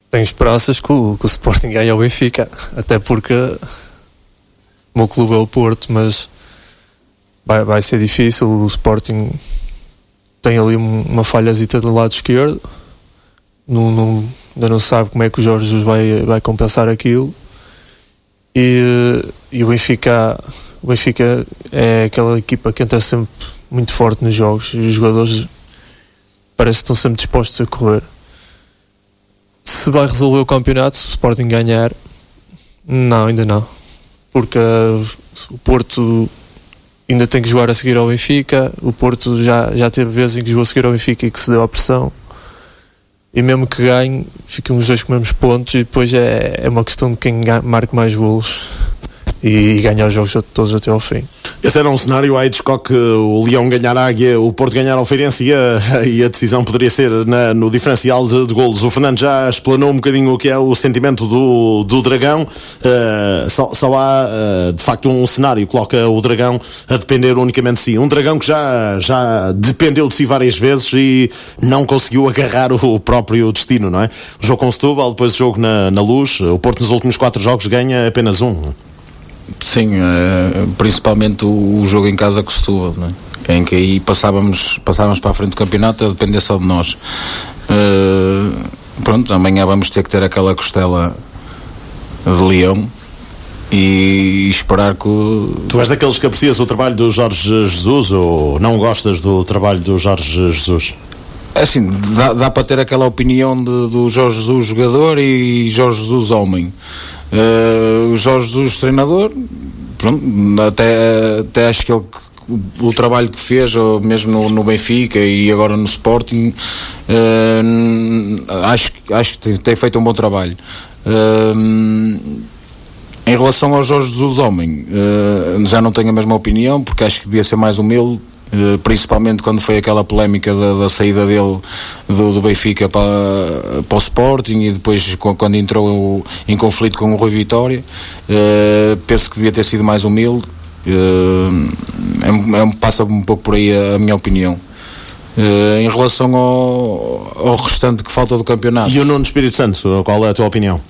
Tenho esperanças que o Sporting ganhe ao Benfica, até porque o meu clube é o Porto, mas vai ser difícil. O Sporting tem ali uma falhazita do lado esquerdo, ainda não sabe como é que o Jorge Jesus vai compensar aquilo, e o Benfica é aquela equipa que entra sempre muito forte nos jogos, e os jogadores parece que estão sempre dispostos a correr. Se vai resolver o campeonato, se o Sporting ganhar, não, ainda não, porque o Porto ainda tem que jogar a seguir ao Benfica. O Porto já teve vezes em que jogou a seguir ao Benfica e que se deu à pressão, e mesmo que ganhe, ficam os dois com os mesmos pontos, e depois é uma questão de quem marque mais golos e ganhar os jogos todos até ao fim. Esse era um cenário aí de Hitchcock, o Leão ganhar a Águia, o Porto ganhar ao Feirense, e a decisão poderia ser no diferencial de golos. O Fernando já explanou um bocadinho o que é o sentimento do Dragão. Só há de facto um cenário que coloca o Dragão a depender unicamente de si. Um Dragão que já dependeu de si várias vezes e não conseguiu agarrar o próprio destino, não é? O jogo com o Setúbal, depois o jogo na Luz. O Porto nos últimos 4 jogos ganha apenas um. Sim, principalmente o jogo em casa com o Setúbal, não é? Em que aí passávamos para a frente do campeonato, a depender só de nós. Pronto, amanhã vamos ter que ter aquela costela de leão e esperar que Tu és daqueles que aprecias o trabalho do Jorge Jesus, ou não gostas do trabalho do Jorge Jesus? Assim, dá para ter aquela opinião do Jorge Jesus jogador e Jorge Jesus homem. O Jorge Jesus treinador, pronto, até acho que o trabalho que fez, ou mesmo no Benfica e agora no Sporting, acho que tem feito um bom trabalho. Em relação ao Jorge Jesus homem, já não tenho a mesma opinião, porque acho que devia ser mais humilde, principalmente quando foi aquela polémica da saída dele do Benfica para o Sporting, e depois quando entrou em conflito com o Rui Vitória. Penso que devia ter sido mais humilde. Passa um pouco por aí a minha opinião. Em relação ao restante que falta do campeonato, e o Nuno Espírito Santo, qual é a tua opinião?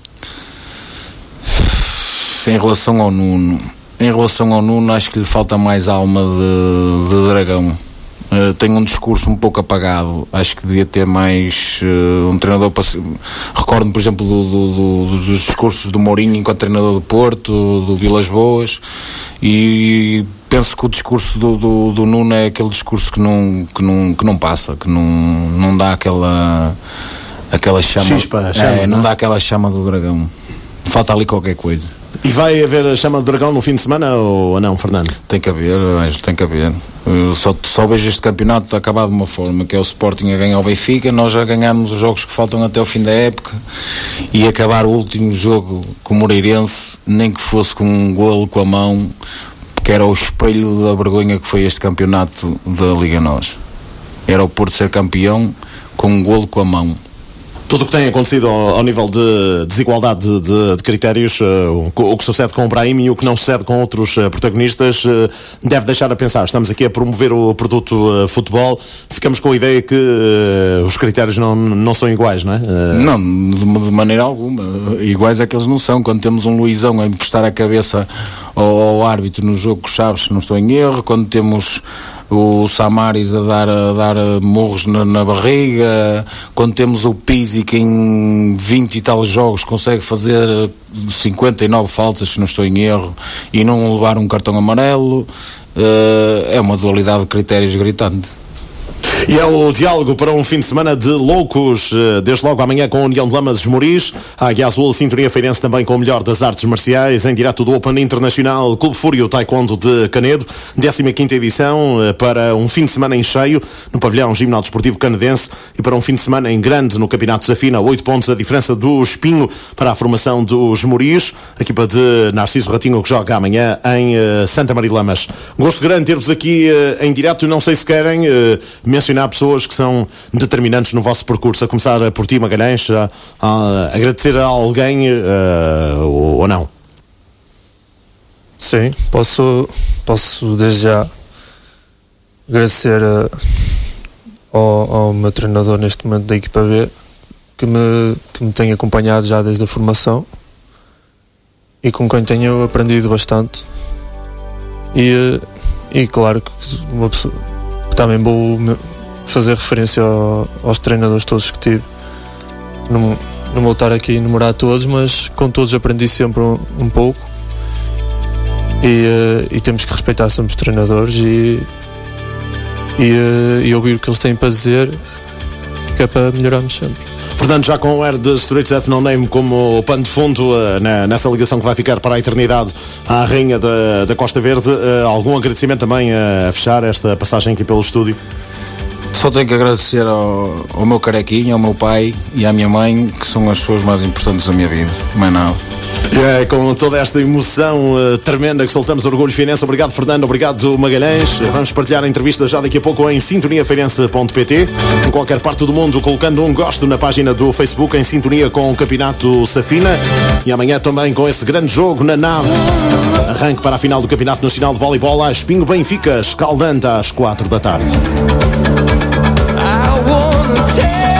Em relação ao Nuno, acho que lhe falta mais alma de dragão. Tem um discurso um pouco apagado. Acho que devia ter mais um treinador. Recordo-me, por exemplo, dos discursos do Mourinho enquanto treinador do Porto, do Vilas Boas, e penso que o discurso do Nuno é aquele discurso que não passa, que não dá aquela chama. Chispa, não dá aquela chama do dragão. Falta ali qualquer coisa. E vai haver a chama do Dragão no fim de semana ou não, Fernando? Tem que haver, Ângelo, tem que haver. Só vejo este campeonato acabar de uma forma, que é o Sporting a ganhar o Benfica, nós já ganharmos os jogos que faltam até o fim da época, e acabar o último jogo com o Moreirense, nem que fosse com um golo com a mão, porque era o espelho da vergonha que foi este campeonato da Liga NOS. Era o Porto ser campeão com um golo com a mão. Tudo o que tem acontecido ao nível de desigualdade de critérios, o que sucede com o Brahim e o que não sucede com outros protagonistas, deve deixar a pensar. Estamos aqui a promover o produto futebol, ficamos com a ideia que os critérios não são iguais, não é? Não, de maneira alguma. Iguais é que eles não são. Quando temos um Luizão a encostar a cabeça ao árbitro no jogo com o Chaves, se não estou em erro, quando temos o Samaris a dar murros na barriga, quando temos o Pizzi que em 20 e tal jogos consegue fazer 59 faltas, se não estou em erro, e não levar um cartão amarelo, é uma dualidade de critérios gritante. E é o diálogo para um fim de semana de loucos, desde logo amanhã com a União de Lamas Moris, a Águia Azul, a Sintonia Feirense também com o melhor das artes marciais, em direto do Open Internacional Clube Fúrio Taekwondo de Canedo, 15ª edição, para um fim de semana em cheio no pavilhão Gimnal Desportivo Canadense, e para um fim de semana em grande no Campeonato Desafina, 8 pontos a diferença do Espinho para a formação dos Moris, a equipa de Narciso Ratinho que joga amanhã em Santa Maria de Lamas. Gosto grande ter-vos aqui em direto, não sei se querem mencionar pessoas que são determinantes no vosso percurso, a começar por ti, Magalhães, a agradecer a alguém ou não? Sim, posso desde já agradecer ao meu treinador neste momento da equipa B, que me tem acompanhado já desde a formação e com quem tenho aprendido bastante. E claro que uma pessoa, também vou fazer referência aos treinadores todos que tive. Não vou estar aqui a enumerar todos, mas com todos aprendi sempre um pouco. E temos que respeitar sempre os treinadores e ouvir o que eles têm para dizer, que é para melhorarmos sempre. Portanto, já com o Air de Streets F No Name como pano de fundo nessa ligação que vai ficar para a eternidade à rainha da Costa Verde, algum agradecimento também a fechar esta passagem aqui pelo estúdio? Só tenho que agradecer ao meu carequinho, ao meu pai e à minha mãe, que são as pessoas mais importantes da minha vida, mais nada. Com toda esta emoção tremenda que soltamos, Orgulho Feirense. Obrigado, Fernando, obrigado, Magalhães. Vamos partilhar a entrevista já daqui a pouco em sintoniafeirense.pt, em qualquer parte do mundo, colocando um gosto na página do Facebook, em sintonia com o Campeonato Safina. E amanhã também com esse grande jogo na nave. Arranque para a final do Campeonato Nacional de Voleibol a Espinho Benfica, escaldante às 4 da tarde. I wanna take